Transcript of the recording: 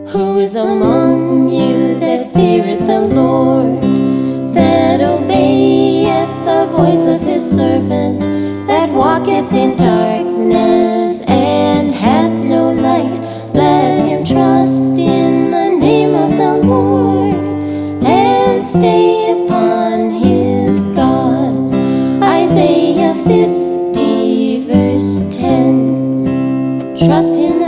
Who is among you that feareth the Lord, that obeyeth the voice of his servant, that walketh in darkness and hath no light? Let him trust in the name of the Lord and stay upon his God. Isaiah 50 verse 10. Trust in